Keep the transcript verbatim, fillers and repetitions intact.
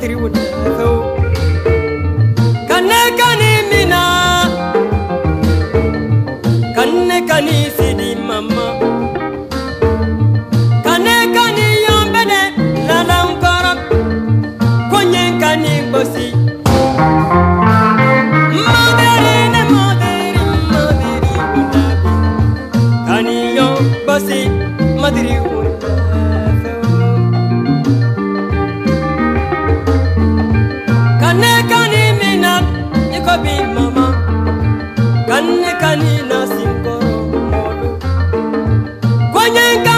matri wona fo kanne kani mina kanne kani sidi mama kanne kani yombene lalam korap konye kani bosi madere ne madere madere kani yo bosi madri Bi mama kanne kani na sinkoro modo kwenye